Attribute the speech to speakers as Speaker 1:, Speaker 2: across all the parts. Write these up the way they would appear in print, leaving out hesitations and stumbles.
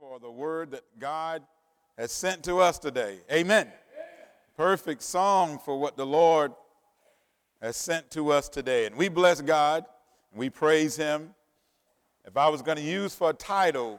Speaker 1: for the word that God has sent to us today. Amen. Perfect song for what the Lord has sent to us today. And we bless God, and we praise him. If I was going to use for a title,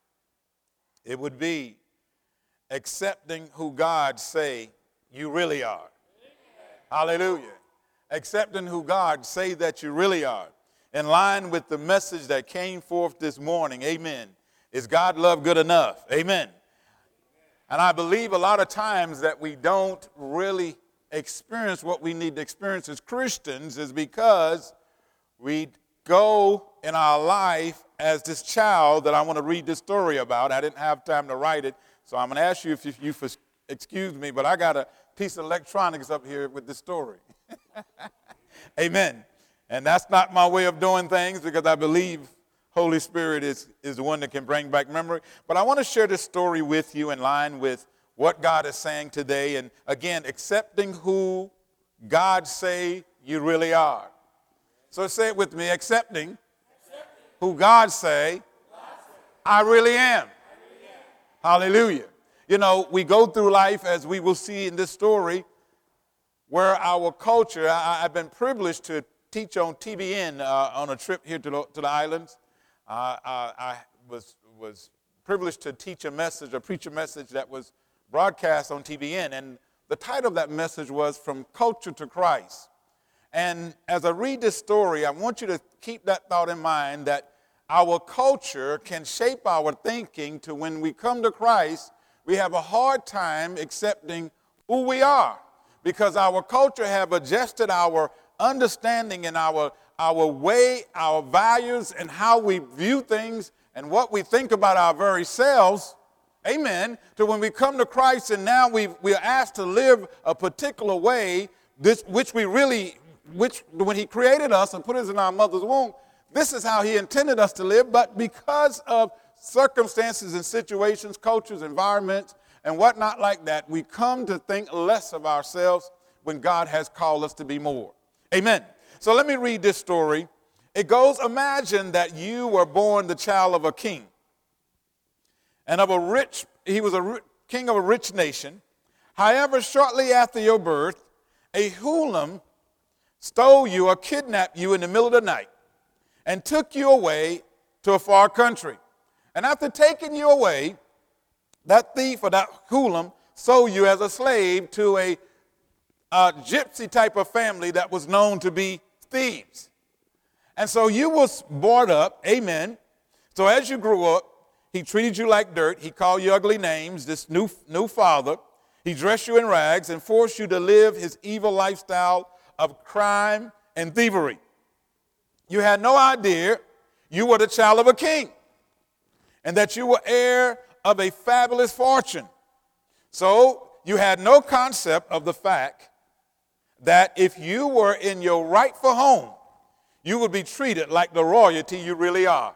Speaker 1: it would be Accepting Who God Say You Really Are. Hallelujah. Accepting who God say that you really are. In line with the message that came forth this morning, amen, is God love good enough? Amen. And I believe a lot of times that we don't really experience what we need to experience as Christians is because we go in our life as this child that I want to read this story about. I didn't have time to write it, so I'm going to ask you if you excuse me, but I got a piece of electronics up here with this story. Amen. And that's not my way of doing things because I believe Holy Spirit is the one that can bring back memory. But I want to share this story with you in line with what God is saying today. And again, accepting who God say you really are. So say it with me, accepting who God say I really am. Hallelujah. You know, we go through life, as we will see in this story, where our culture, I've been privileged to teach on TBN on a trip here to the islands. I was privileged to teach or preach a message that was broadcast on TBN. And the title of that message was From Culture to Christ. And as I read this story, I want you to keep that thought in mind that our culture can shape our thinking to when we come to Christ, we have a hard time accepting who we are because our culture have adjusted our understanding and our way, our values, and how we view things and what we think about our very selves, amen, to when we come to Christ and now we are asked to live a particular way, which when he created us and put us in our mother's womb, this is how he intended us to live, but because of circumstances and situations, cultures, environments, and whatnot like that, we come to think less of ourselves when God has called us to be more. Amen. So let me read this story. It goes, imagine that you were born the child of a king. And he was a king of a rich nation. However, shortly after your birth, a hoodlum stole you or kidnapped you in the middle of the night and took you away to a far country. And after taking you away, that thief or that hoodlum sold you as a slave to a gypsy type of family that was known to be thieves. And so you was brought up, amen. So as you grew up, he treated you like dirt. He called you ugly names, this new father. He dressed you in rags and forced you to live his evil lifestyle of crime and thievery. You had no idea you were the child of a king and that you were heir of a fabulous fortune. So you had no concept of the fact that if you were in your rightful home, you would be treated like the royalty you really are.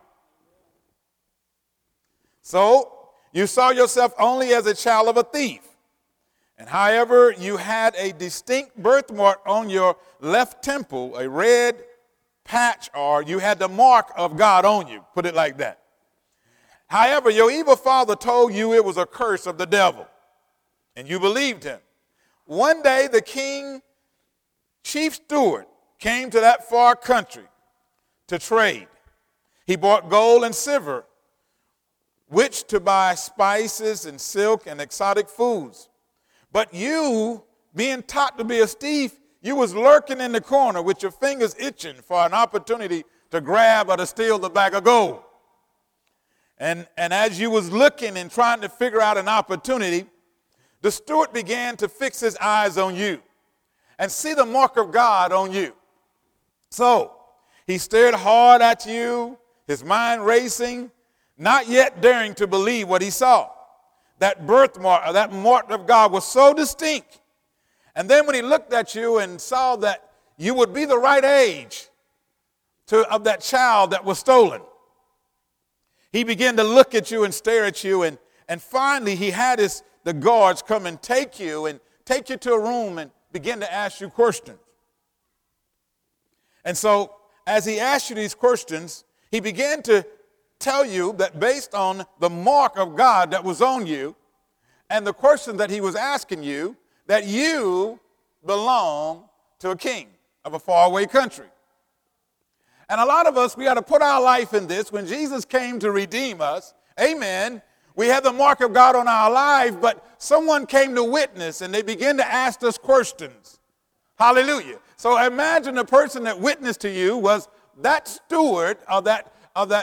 Speaker 1: So you saw yourself only as a child of a thief. And however, you had a distinct birthmark on your left temple, a red patch, or you had the mark of God on you, put it like that. However, your evil father told you it was a curse of the devil, and you believed him. One day, the king, chief steward, came to that far country to trade. He bought gold and silver, which to buy spices and silk and exotic foods. But you, being taught to be a thief, you was lurking in the corner with your fingers itching for an opportunity to grab or to steal the bag of gold. And as you was looking and trying to figure out an opportunity, the steward began to fix his eyes on you and see the mark of God on you. So he stared hard at you, his mind racing, not yet daring to believe what he saw. That birthmark, or that mark of God was so distinct. And then when he looked at you and saw that you would be the right age of that child that was stolen, he began to look at you and stare at you. And finally, he had the guards come and take you to a room and begin to ask you questions. And so as he asked you these questions, he began to tell you that based on the mark of God that was on you and the question that he was asking you, that you belong to a king of a faraway country. And a lot of us, we got to put our life in this. When Jesus came to redeem us, amen, we had the mark of God on our life, but someone came to witness and they began to ask us questions. Hallelujah. So imagine the person that witnessed to you was that steward of that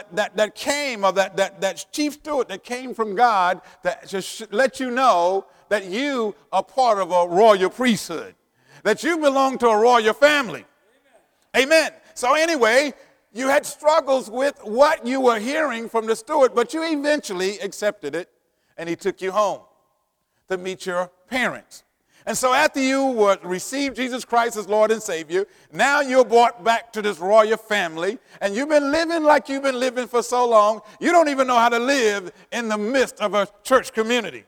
Speaker 1: chief steward that came from God that just let you know that you are part of a royal priesthood, that you belong to a royal family. Amen. So anyway, you had struggles with what you were hearing from the steward, but you eventually accepted it, and he took you home to meet your parents. And so after you received Jesus Christ as Lord and Savior, now you're brought back to this royal family, and you've been living like you've been living for so long, you don't even know how to live in the midst of a church community.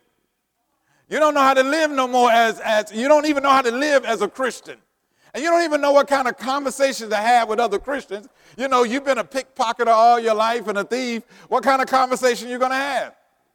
Speaker 1: You don't know how to live no more you don't even know how to live as a Christian. And you don't even know what kind of conversations to have with other Christians. You know, you've been a pickpocketer all your life and a thief. What kind of conversation are you going to have?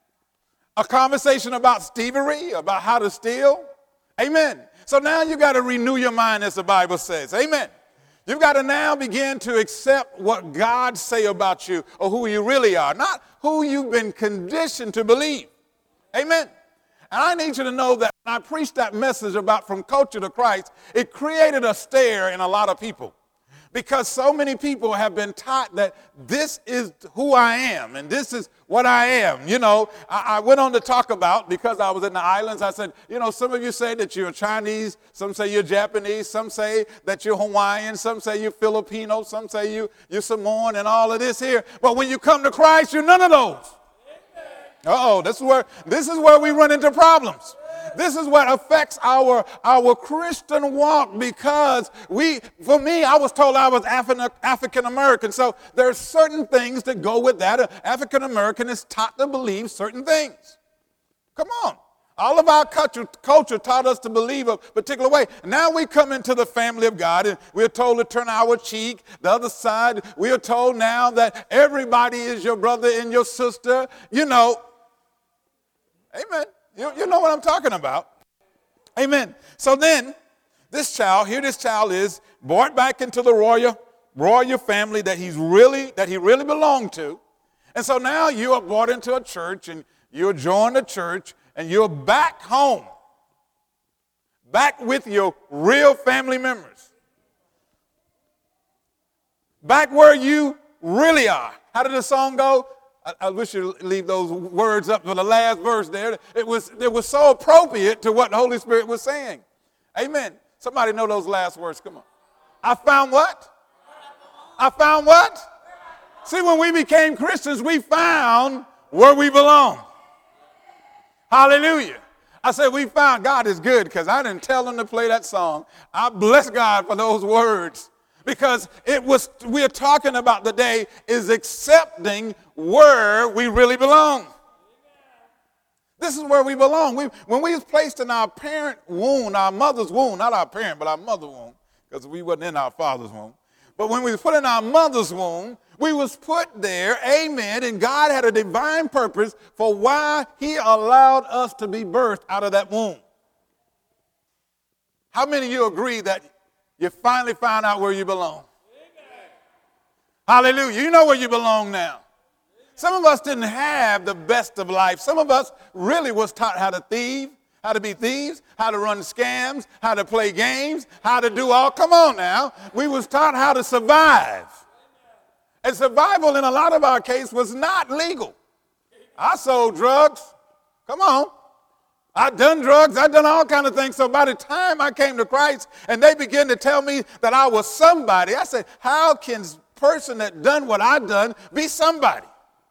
Speaker 1: A conversation about thievery, about how to steal? Amen. So now you got to renew your mind, as the Bible says. Amen. You've got to now begin to accept what God say about you or who you really are, not who you've been conditioned to believe. Amen. And I need you to know that when I preached that message about from culture to Christ, it created a stare in a lot of people. Because so many people have been taught that this is who I am and this is what I am. You know, I went on to talk about, because I was in the islands, I said, you know, some of you say that you're Chinese, some say you're Japanese, some say that you're Hawaiian, some say you're Filipino, some say you're Samoan and all of this here. But when you come to Christ, you're none of those. This is where we run into problems. This is what affects our Christian walk, because for me, I was told I was African American. So there are certain things that go with that. African American is taught to believe certain things. Come on. All of our culture taught us to believe a particular way. Now we come into the family of God and we're told to turn our cheek. The other side, we are told now that everybody is your brother and your sister. You know, amen. You know what I'm talking about. Amen. So then, this child is brought back into the royal family that he really belonged to. And so now you are brought into a church and you're joined a church and you're back home. Back with your real family members. Back where you really are. How did the song go? I wish you'd leave those words up for the last verse there. It was so appropriate to what the Holy Spirit was saying. Amen. Somebody know those last words. Come on. I found what? I found what? See, when we became Christians, we found where we belong. Hallelujah. I said we found God is good, because I didn't tell them to play that song. I bless God for those words. Because we're talking about today is accepting where we really belong. This is where we belong. When we was placed in our parent womb, our mother's womb, not our parent, but our mother's womb, because we wasn't in our father's womb. But when we was put in our mother's womb, we was put there, amen, and God had a divine purpose for why he allowed us to be birthed out of that womb. How many of you agree that you finally found out where you belong? Amen. Hallelujah. You know where you belong now. Some of us didn't have the best of life. Some of us really was taught how to thieve, how to be thieves, how to run scams, how to play games, how to do all. Come on now. We was taught how to survive. And survival in a lot of our case was not legal. I sold drugs. Come on. I've done drugs, I've done all kinds of things. So by the time I came to Christ and they began to tell me that I was somebody, I said, how can a person that done what I've done be somebody?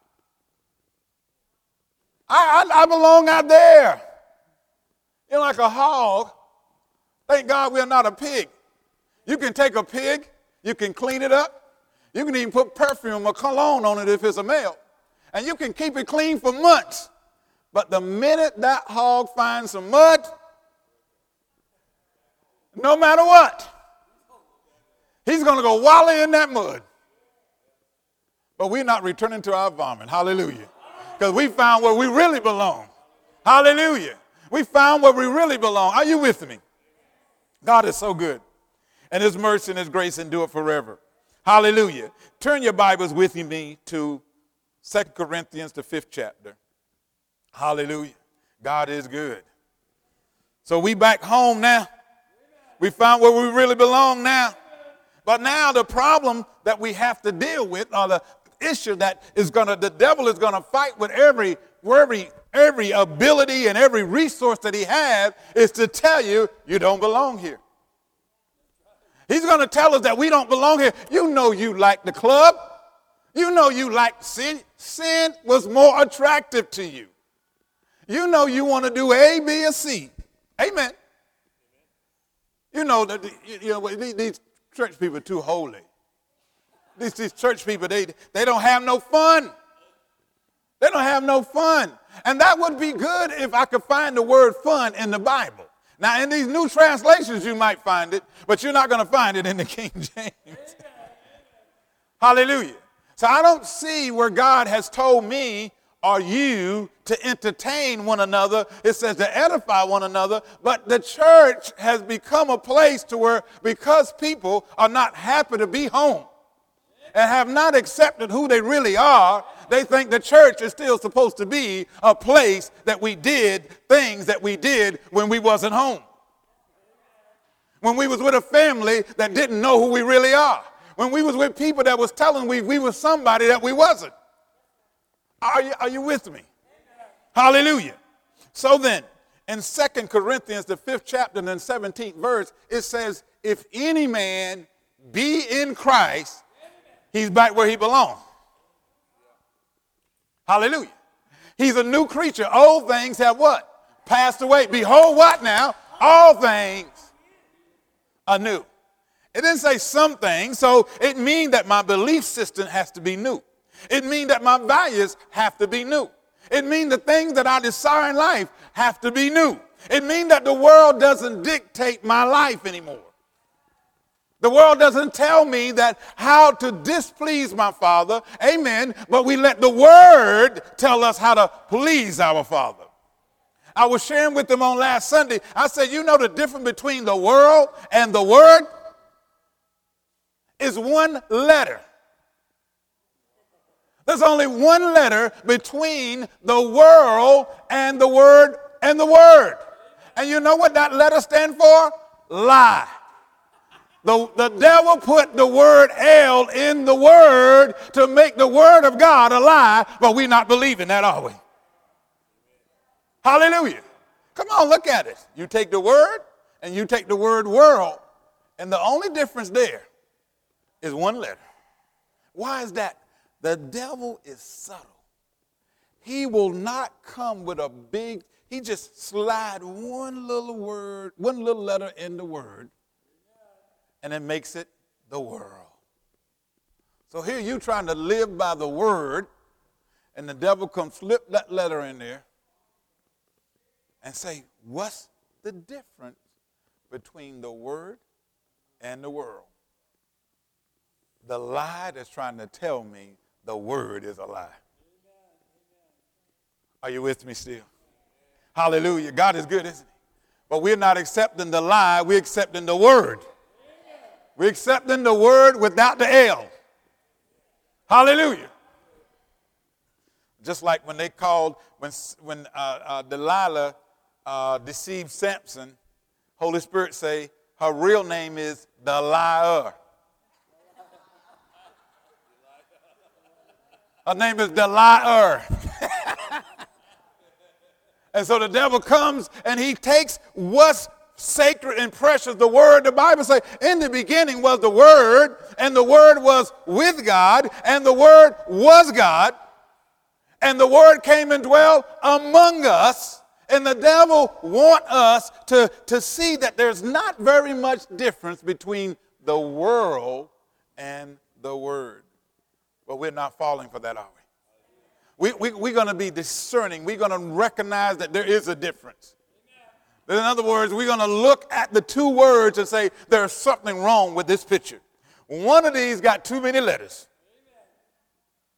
Speaker 1: I belong out there. You're like a hog. Thank God we're not a pig. You can take a pig, you can clean it up, you can even put perfume or cologne on it if it's a male, and you can keep it clean for months. But the minute that hog finds some mud, no matter what, he's going to go wallowing in that mud. But we're not returning to our vomit. Hallelujah. Because we found where we really belong. Hallelujah. We found where we really belong. Are you with me? God is so good. And his mercy and his grace endure forever. Hallelujah. Turn your Bibles with me to 2 Corinthians, the 5th chapter. Hallelujah. God is good. So we back home now. We found where we really belong now. But now the problem that we have to deal with, or the issue that the devil is going to fight with every ability and every resource that he has, is to tell you, you don't belong here. He's going to tell us that we don't belong here. You know you like the club. You know you like sin. Sin was more attractive to you. You know you want to do A, B, or C. Amen. You know that these church people are too holy. These church people, they don't have no fun. They don't have no fun. And that would be good if I could find the word fun in the Bible. Now, in these new translations, you might find it, but you're not going to find it in the King James. Hallelujah. So I don't see where God has told me or you to entertain one another. It says to edify one another. But the church has become a place to where, because people are not happy to be home and have not accepted who they really are, they think the church is still supposed to be a place that we did things that we did when we wasn't home. When we was with a family that didn't know who we really are. When we was with people that was telling we were somebody that we wasn't. Are you with me? Hallelujah. So then, in 2 Corinthians, the 5th chapter and 17th verse, it says, if any man be in Christ, he's back where he belongs. Hallelujah. He's a new creature. Old things have what? Passed away. Behold, what now? All things are new. It didn't say some things, so it means that my belief system has to be new. It means that my values have to be new. It means the things that I desire in life have to be new. It means that the world doesn't dictate my life anymore. The world doesn't tell me that how to displease my Father, amen, but we let the Word tell us how to please our Father. I was sharing with them on last Sunday. I said, you know the difference between the world and the Word is one letter. There's only one letter between the world and the Word and the Word. And you know what that letter stands for? Lie. The devil put the word L in the Word to make the Word of God a lie, but we're not believing that, are we? Hallelujah. Come on, look at it. You take the Word and you take the word world, and the only difference there is one letter. Why is that? The devil is subtle. He will not come with a big, he just slide one little word, one little letter in the Word, and it makes it the world. So here you trying to live by the Word, and the devil comes slip that letter in there and say, what's the difference between the Word and the world? The lie that's trying to tell me the Word is a lie. Are you with me still? Hallelujah. God is good, isn't he? But we're not accepting the lie. We're accepting the Word. We're accepting the Word without the L. Hallelujah. Just like when they called, when Delilah deceived Samson, Holy Spirit say her real name is Delilah. Her name is Delilah. And so the devil comes and he takes what's sacred and precious, the Word. The Bible says, in the beginning was the Word, and the Word was with God, and the Word was God, and the Word came and dwelt among us. And the devil wants us to see that there's not very much difference between the world and the Word. But we're not falling for that, are we? We're going to be discerning. We're going to recognize that there is a difference. In other words, we're going to look at the two words and say there's something wrong with this picture. One of these got too many letters.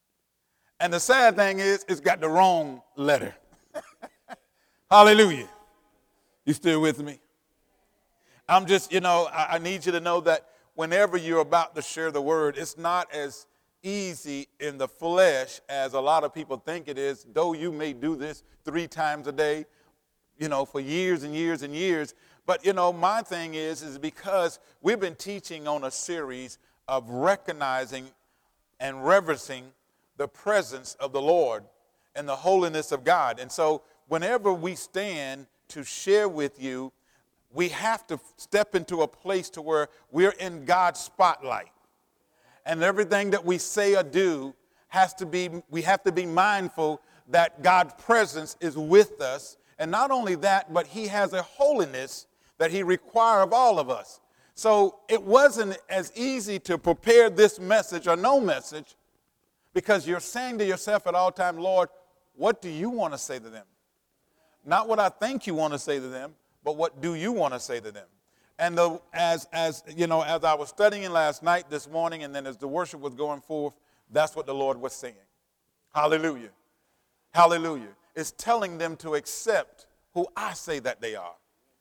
Speaker 1: And the sad thing is, it's got the wrong letter. Hallelujah. You still with me? I'm just, I need you to know that whenever you're about to share the word, it's not as easy in the flesh as a lot of people think it is, though you may do this 3 times a day, for years and years and years. But, my thing is because we've been teaching on a series of recognizing and reverencing the presence of the Lord and the holiness of God. And so whenever we stand to share with you, we have to step into a place to where we're in God's spotlight. And everything that we say or do we have to be mindful that God's presence is with us. And not only that, but he has a holiness that he requires of all of us. So it wasn't as easy to prepare this message or no message, because you're saying to yourself at all times, Lord, what do you want to say to them? Not what I think you want to say to them, but what do you want to say to them? And as I was studying last night, this morning, and then as the worship was going forth, that's what the Lord was saying. Hallelujah. Hallelujah. It's telling them to accept who I say that they are.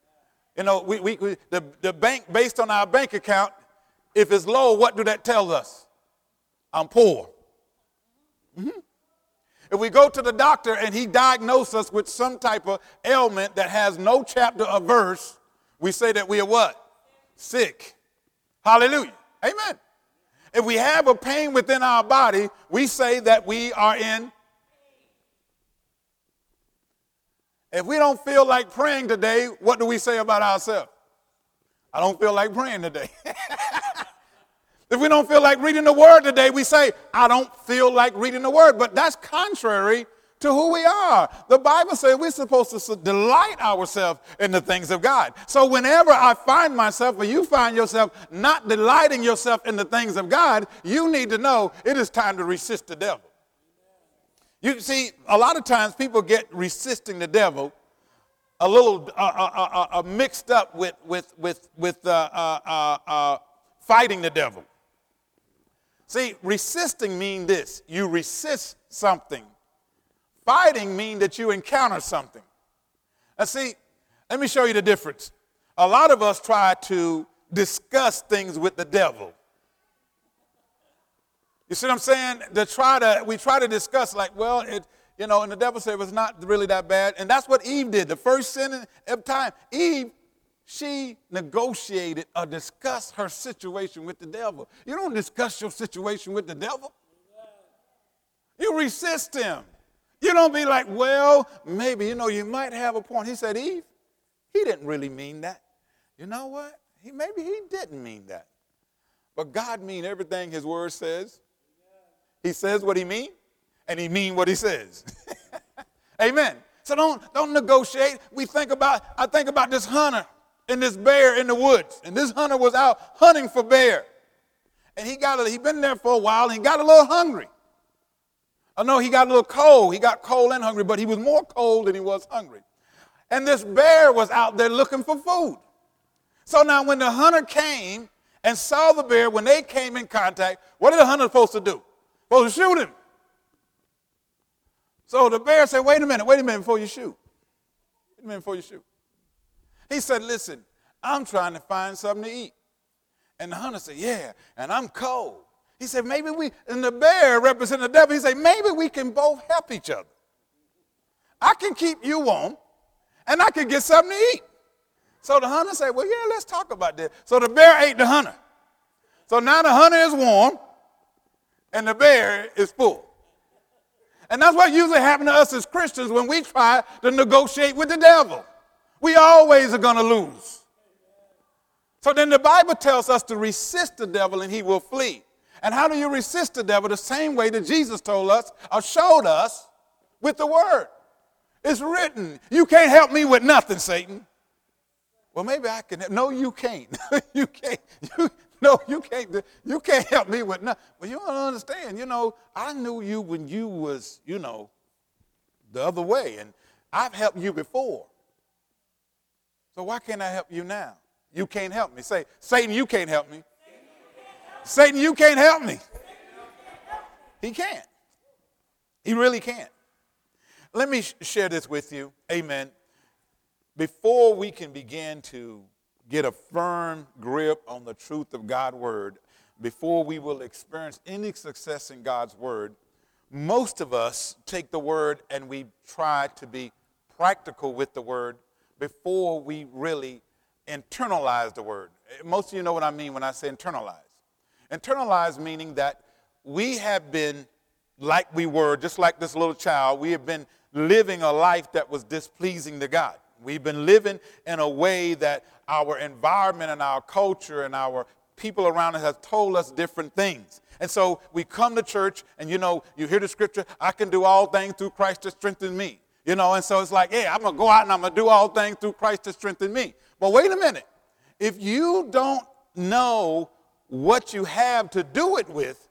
Speaker 1: The bank, based on our bank account, if it's low, what do that tell us? I'm poor. Mm-hmm. If we go to the doctor and he diagnoses us with some type of ailment that has no chapter or verse, we say that we are what? Sick. Hallelujah. Amen. If we have a pain within our body, we say that we are in. If we don't feel like praying today, what do we say about ourselves? I don't feel like praying today. If we don't feel like reading the word today, we say, I don't feel like reading the word. But that's contrary to who we are. The Bible says we're supposed to delight ourselves in the things of God. So whenever I find myself, or you find yourself not delighting yourself in the things of God, you need to know it is time to resist the devil. You see, a lot of times people get resisting the devil a little mixed up with fighting the devil. See, resisting means this. You resist something. Fighting means that you encounter something. Now see, let me show you the difference. A lot of us try to discuss things with the devil. You see what I'm saying? We try to discuss like, well, and the devil said it was not really that bad. And that's what Eve did. The first sin of time, Eve, she negotiated or discussed her situation with the devil. You don't discuss your situation with the devil. You resist him. You don't be like, well, maybe, you might have a point. He said, Eve, he didn't really mean that. You know what? Maybe he didn't mean that. But God means everything his word says. He says what he means, and he means what he says. Amen. So don't negotiate. I think about this hunter and this bear in the woods. And this hunter was out hunting for bear. And he'd been there for a while, and he got a little hungry. I know he got a little cold. He got cold and hungry, but he was more cold than he was hungry. And this bear was out there looking for food. So now when the hunter came and saw the bear, when they came in contact, what did the hunter supposed to do? Supposed to shoot him. So the bear said, wait a minute before you shoot. Wait a minute before you shoot. He said, listen, I'm trying to find something to eat. And the hunter said, yeah, and I'm cold. He said, and the bear representing the devil, he said, maybe we can both help each other. I can keep you warm, and I can get something to eat. So the hunter said, well, yeah, let's talk about this. So the bear ate the hunter. So now the hunter is warm, and the bear is full. And that's what usually happens to us as Christians when we try to negotiate with the devil. We always are going to lose. So then the Bible tells us to resist the devil and he will flee. And how do you resist the devil? The same way that Jesus told us or showed us with the word. It's written, you can't help me with nothing, Satan. Well, maybe I can. No, you can't. You can't. You can't. You can't help me with nothing. Well, you don't understand. I knew you when you was, the other way. And I've helped you before. So why can't I help you now? You can't help me. Say, Satan, you can't help me. Satan, you can't help me. He can't. He really can. Let me share this with you. Amen. Before we can begin to get a firm grip on the truth of God's word, before we will experience any success in God's word, most of us take the word and we try to be practical with the word before we really internalize the word. Most of you know what I mean when I say internalize. Internalize meaning that we have been like we were, just like this little child, we have been living a life that was displeasing to God. We've been living in a way that our environment and our culture and our people around us have told us different things. And so we come to church and, you hear the scripture, I can do all things through Christ that strengthens me. And so it's like, hey, I'm going to go out and I'm going to do all things through Christ that strengthens me. But wait a minute. If you don't know what you have to do it with,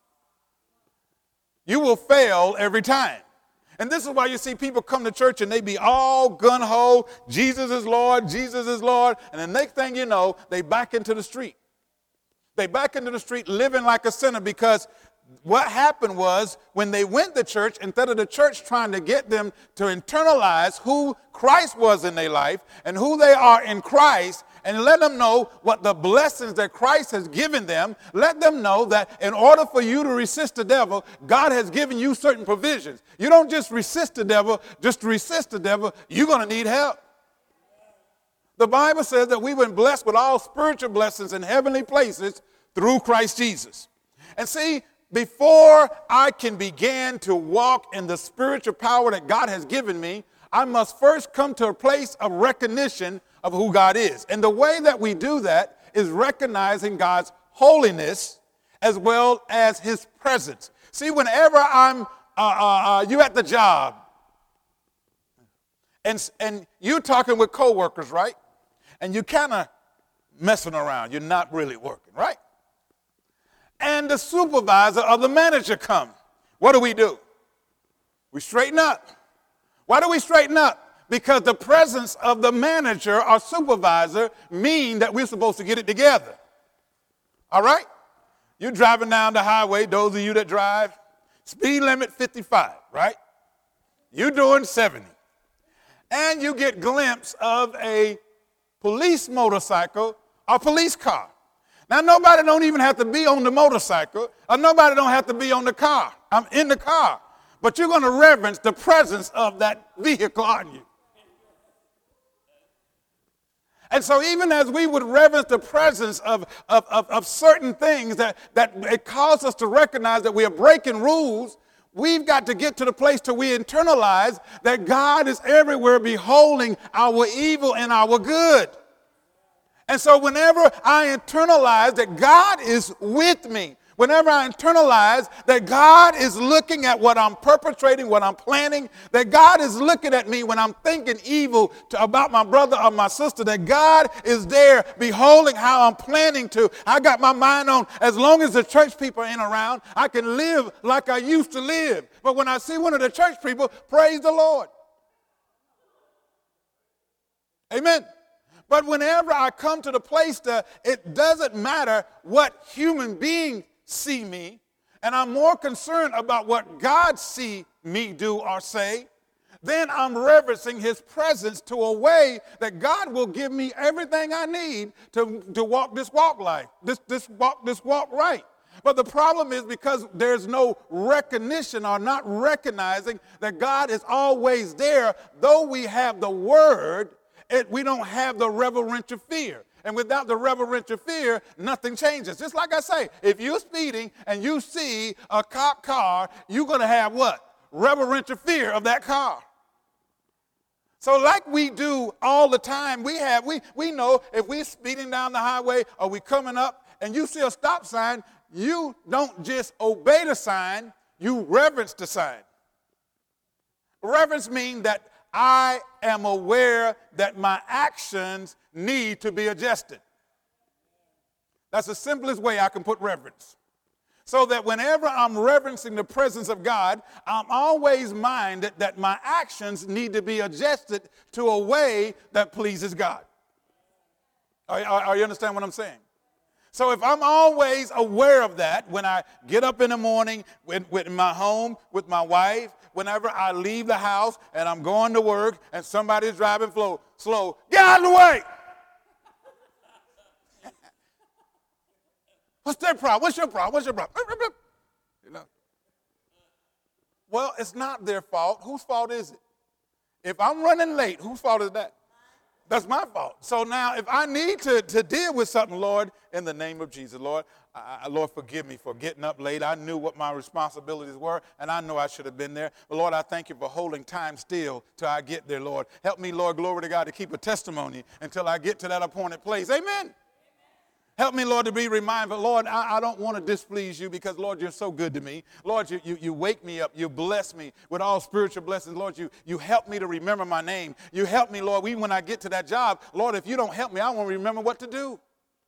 Speaker 1: you will fail every time. And this is why you see people come to church and they be all gun-ho, Jesus is Lord, Jesus is Lord. And the next thing you know, they back into the street. They back into the street living like a sinner, because what happened was when they went to church, instead of the church trying to get them to internalize who Christ was in their life and who they are in Christ, and let them know what the blessings that Christ has given them, let them know that in order for you to resist the devil, God has given you certain provisions. You don't just resist the devil, just to resist the devil, you're going to need help. The Bible says that we've been blessed with all spiritual blessings in heavenly places through Christ Jesus. And see, before I can begin to walk in the spiritual power that God has given me, I must first come to a place of recognition of who God is. And the way that we do that is recognizing God's holiness as well as his presence. See, whenever you at the job and you talking with coworkers, right? And you kind of messing around. You're not really working, right? And the supervisor or the manager come. What do? We straighten up. Why do we straighten up? Because the presence of the manager or supervisor mean that we're supposed to get it together. All right? You're driving down the highway, those of you that drive, speed limit 55, right? You're doing 70. And you get a glimpse of a police motorcycle or police car. Now, nobody don't even have to be on the motorcycle, or nobody don't have to be on the car. I'm in the car. But you're going to reverence the presence of that vehicle on you. And so even as we would reverence the presence of certain things that it causes us to recognize that we are breaking rules, we've got to get to the place to we internalize that God is everywhere beholding our evil and our good. And so whenever I internalize that God is with me, whenever I internalize that God is looking at what I'm perpetrating, what I'm planning, that God is looking at me when I'm thinking evil about my brother or my sister, that God is there beholding how I'm planning to. I got my mind on, as long as the church people ain't around, I can live like I used to live. But when I see one of the church people, praise the Lord. Amen. But whenever I come to the place that it doesn't matter what human beings see me, and I'm more concerned about what God see me do or say, then I'm reverencing his presence to a way that God will give me everything I need to walk this walk life, this walk right. But the problem is because there's no recognition or not recognizing that God is always there, though we have the word, we don't have the reverential fear. And without the reverential fear, nothing changes. Just like I say, if you're speeding and you see a cop car, you're going to have what? Reverential fear of that car. So like we do all the time, we know if we're speeding down the highway or we coming up and you see a stop sign, you don't just obey the sign, you reverence the sign. Reverence means that I am aware that my actions need to be adjusted. That's the simplest way I can put reverence. So that whenever I'm reverencing the presence of God, I'm always minded that my actions need to be adjusted to a way that pleases God. Are you understand what I'm saying? So if I'm always aware of that, when I get up in the morning with my home, with my wife, whenever I leave the house and I'm going to work and somebody's driving slow, get out of the way. What's their problem? What's your problem? What's your problem? You know. Well, it's not their fault. Whose fault is it? If I'm running late, whose fault is that? That's my fault. So now if I need to deal with something, Lord, in the name of Jesus, Lord, Lord, forgive me for getting up late. I knew what my responsibilities were, and I know I should have been there. But, Lord, I thank you for holding time still till I get there, Lord. Help me, Lord, glory to God, to keep a testimony until I get to that appointed place. Amen. Help me, Lord, to be reminded, Lord, I don't want to displease you because, Lord, you're so good to me. Lord, you wake me up. You bless me with all spiritual blessings. Lord, you help me to remember my name. You help me, Lord, even when I get to that job. Lord, if you don't help me, I won't remember what to do.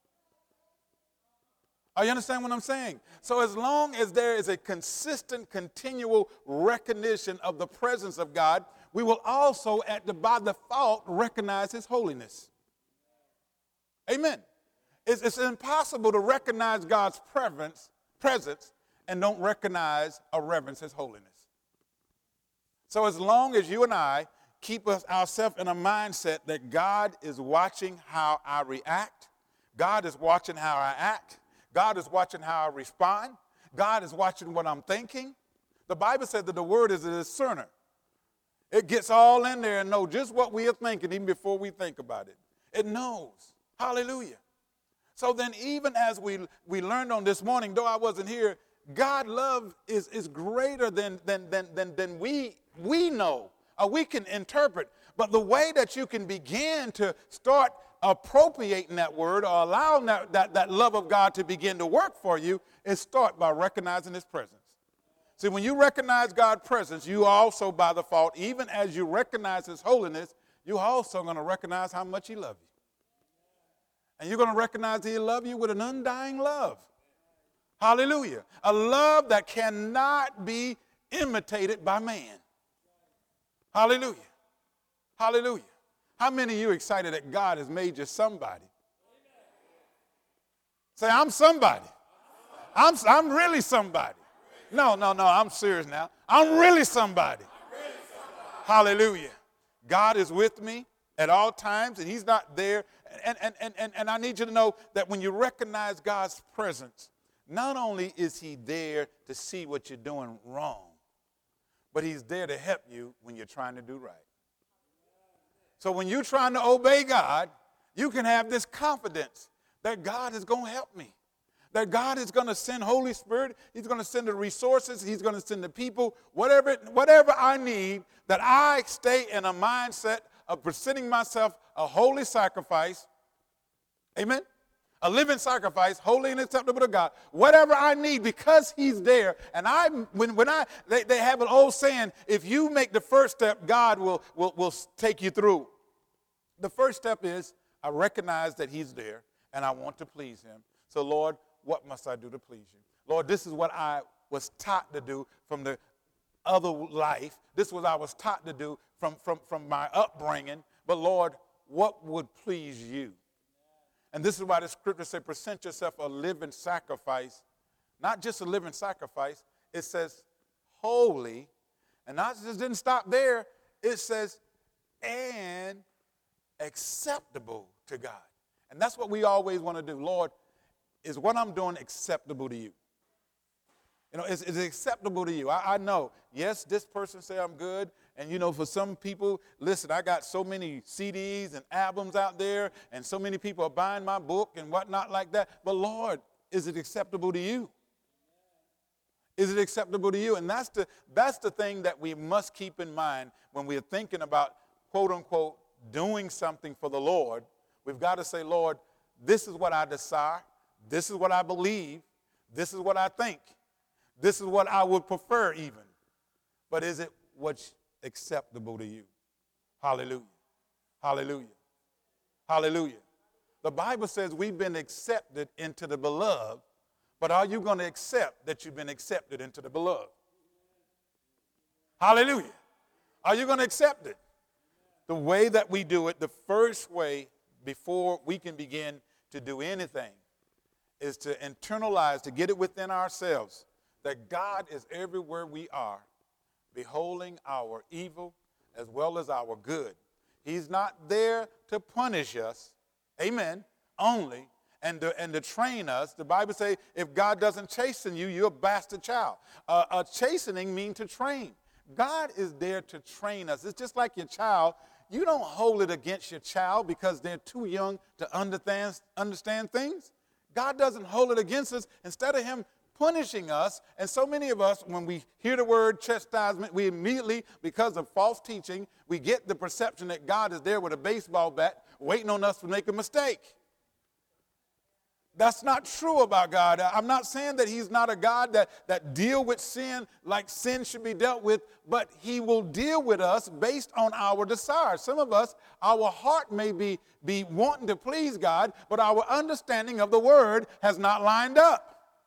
Speaker 1: Are you understand what I'm saying? So as long as there is a consistent, continual recognition of the presence of God, we will also, by default, recognize his holiness. Amen. It's impossible to recognize God's presence and don't recognize or reverence his holiness. So as long as you and I keep ourselves in a mindset that God is watching how I react, God is watching how I act, God is watching how I respond, God is watching what I'm thinking. The Bible said that the word is a discerner. It gets all in there and knows just what we are thinking even before we think about it. It knows. Hallelujah. So then even as we learned on this morning, though I wasn't here, God's love is greater than we know or we can interpret. But the way that you can begin to start appropriating that word or allowing that love of God to begin to work for you is start by recognizing his presence. See, when you recognize God's presence, you also by default, even as you recognize his holiness, you're also going to recognize how much he loves you. And you're going to recognize that he loves you with an undying love. Hallelujah. A love that cannot be imitated by man. Hallelujah. Hallelujah. How many of you are excited that God has made you somebody? Say, I'm somebody. I'm really somebody. No, I'm serious now. I'm really somebody. Hallelujah. God is with me at all times, and he's not there. And I need you to know that when you recognize God's presence, not only is he there to see what you're doing wrong, but he's there to help you when you're trying to do right. So when you're trying to obey God, you can have this confidence that God is going to help me, that God is going to send Holy Spirit. He's going to send the resources. He's going to send the people, whatever I need, that I stay in a mindset of presenting myself a holy sacrifice, amen, a living sacrifice, holy and acceptable to God, whatever I need because he's there. And they have an old saying, if you make the first step, God will take you through. The first step is I recognize that he's there and I want to please him. So Lord, what must I do to please you? Lord, this is what I was taught to do from the other life. This is what I was taught to do from my upbringing. But Lord, what would please you? And this is why the scripture says, present yourself a living sacrifice. Not just a living sacrifice. It says holy. And not just didn't stop there. It says, and acceptable to God. And that's what we always want to do. Lord, is what I'm doing acceptable to you? You know, is it acceptable to you? I know, yes, this person say I'm good. And, you know, for some people, listen, I got so many CDs and albums out there, and so many people are buying my book and whatnot like that. But, Lord, is it acceptable to you? Is it acceptable to you? And that's the thing that we must keep in mind when we're thinking about, quote, unquote, doing something for the Lord. We've got to say, Lord, this is what I desire. This is what I believe. This is what I think. This is what I would prefer even. But is it what's acceptable to you? Hallelujah. Hallelujah. Hallelujah. The Bible says we've been accepted into the beloved, but are you going to accept that you've been accepted into the beloved? Hallelujah. Are you going to accept it? The way that we do it, the first way before we can begin to do anything, is to internalize, to get it within ourselves, that God is everywhere we are, beholding our evil as well as our good. He's not there to punish us, amen, only, and to train us. The Bible says if God doesn't chasten you, you're a bastard child. A chastening means to train. God is there to train us. It's just like your child. You don't hold it against your child because they're too young to understand things. God doesn't hold it against us. Instead of him punishing us, and so many of us, when we hear the word chastisement, we immediately, because of false teaching, we get the perception that God is there with a baseball bat waiting on us to make a mistake. That's not true about God. I'm not saying that he's not a God that deal with sin like sin should be dealt with, but he will deal with us based on our desires. Some of us, our heart may be wanting to please God, but our understanding of the word has not lined up.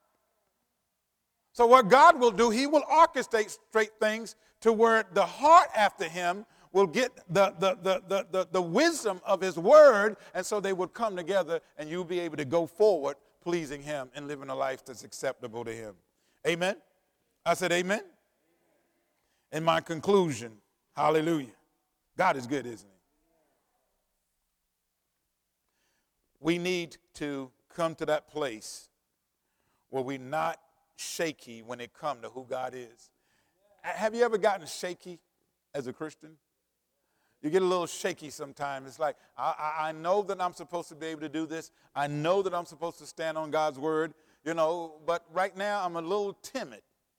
Speaker 1: So what God will do, he will orchestrate straight things to where the heart after him will get the wisdom of his word, and so they would come together and you'll be able to go forward pleasing him and living a life that's acceptable to him. Amen? I said amen. In my conclusion, hallelujah. God is good, isn't he? We need to come to that place where we're not shaky when it comes to who God is. Have you ever gotten shaky as a Christian? You get a little shaky sometimes. It's like, I know that I'm supposed to be able to do this. I know that I'm supposed to stand on God's word, but right now I'm a little timid.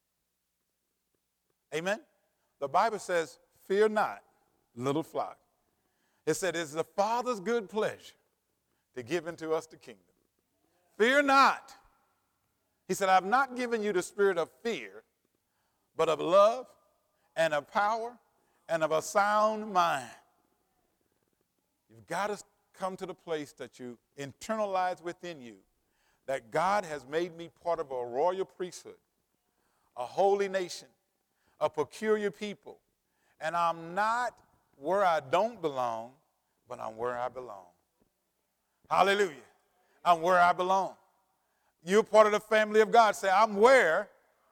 Speaker 1: Amen? The Bible says, fear not, little flock. It said, it's the Father's good pleasure to give unto us the kingdom. Fear not. He said, I've not given you the spirit of fear, but of love and of power and of a sound mind. You've got to come to the place that you internalize within you that God has made me part of a royal priesthood, a holy nation, a peculiar people. And I'm not where I don't belong, but I'm where I belong. Hallelujah. I'm where I belong. You're part of the family of God. Say, I'm where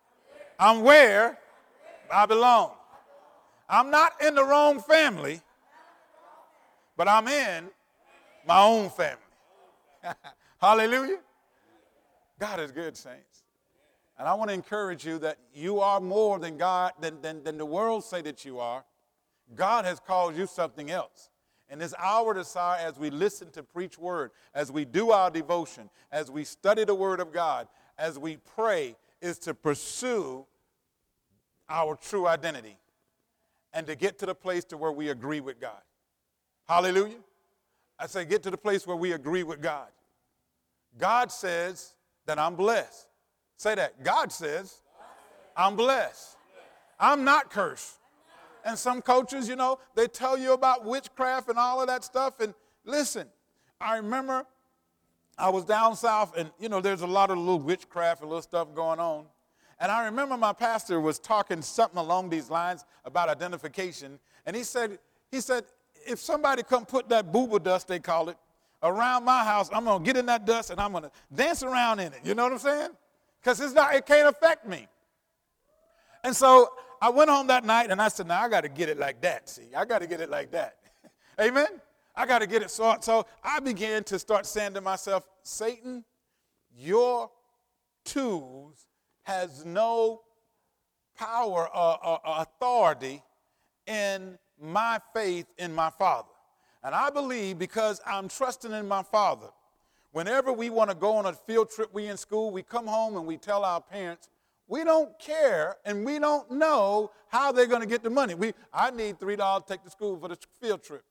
Speaker 1: I belong. I'm not in the wrong family, but I'm in my own family. Hallelujah. God is good, saints. And I want to encourage you that you are more than God, than the world say that you are. God has called you something else. And it's our desire as we listen to preach word, as we do our devotion, as we study the word of God, as we pray, is to pursue our true identity and to get to the place to where we agree with God. Hallelujah. I say get to the place where we agree with God. God says that I'm blessed. Say that. God says I'm blessed. I'm not cursed. And some coaches, they tell you about witchcraft and all of that stuff. And listen, I remember I was down south and, there's a lot of little witchcraft and little stuff going on. And I remember my pastor was talking something along these lines about identification. And he said, if somebody come put that booba dust, they call it, around my house, I'm going to get in that dust and I'm going to dance around in it. You know what I'm saying? Because it can't affect me. And so I went home that night and I said, now I got to get it like that. See, I got to get it like that. Amen? I got to get it. So I began to start saying to myself, Satan, your tools has no power or authority in my faith in my Father. And I believe because I'm trusting in my Father, whenever we want to go on a field trip, we in school, we come home and we tell our parents, we don't care and we don't know how they're going to get the money. I need $3 to take to school for the field trip.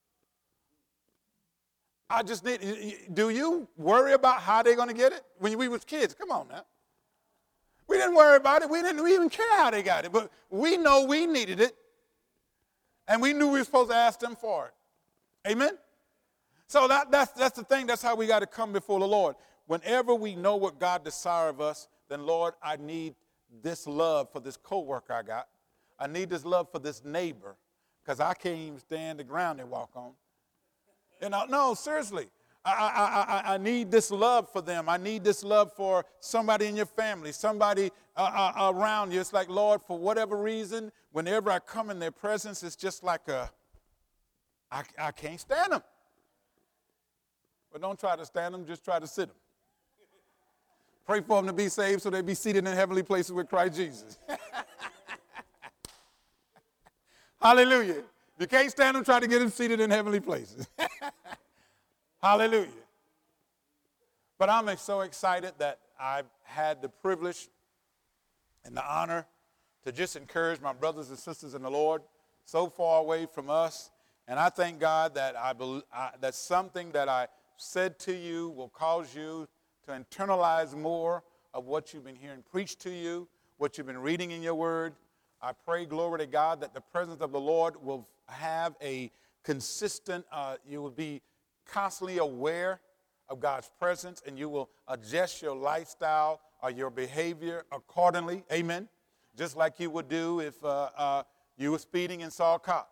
Speaker 1: Do you worry about how they're going to get it? When we was kids, come on now. We didn't worry about it. We didn't even care how they got it. But we know we needed it. And we knew we were supposed to ask them for it. Amen? So that's the thing. That's how we got to come before the Lord. Whenever we know what God desires of us, then, Lord, I need this love for this coworker I got. I need this love for this neighbor because I can't even stand the ground they walk on. No, seriously. I need this love for them. I need this love for somebody in your family, somebody around you. It's like, Lord, for whatever reason, whenever I come in their presence, it's just like I can't stand them. But don't try to stand them, just try to sit them. Pray for them to be saved so they be seated in heavenly places with Christ Jesus. Hallelujah. If you can't stand them, try to get them seated in heavenly places. Hallelujah. But I'm so excited that I've had the privilege and the honor to just encourage my brothers and sisters in the Lord so far away from us. And I thank God that that something that I said to you will cause you to internalize more of what you've been hearing preached to you, what you've been reading in your word. I pray, glory to God, that the presence of the Lord will have a consistent, you will be constantly aware of God's presence, and you will adjust your lifestyle or your behavior accordingly. Amen. Just like you would do if you were speeding and saw a cop.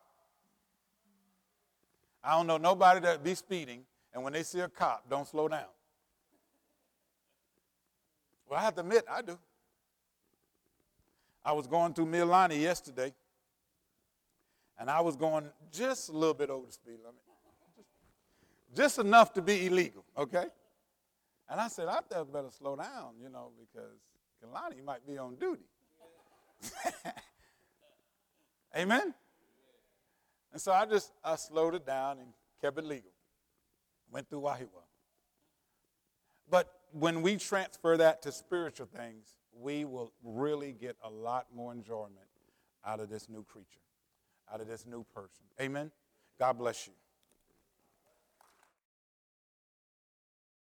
Speaker 1: I don't know nobody that be speeding, and when they see a cop, don't slow down. Well, I have to admit, I do. I was going through Mililani yesterday, and I was going just a little bit over the speed limit. Just enough to be illegal, okay? And I said, I better slow down, because Kalani might be on duty. Amen? And so I slowed it down and kept it legal. Went through Wahiwa. But when we transfer that to spiritual things, we will really get a lot more enjoyment out of this new creature, out of this new person. Amen? God bless you.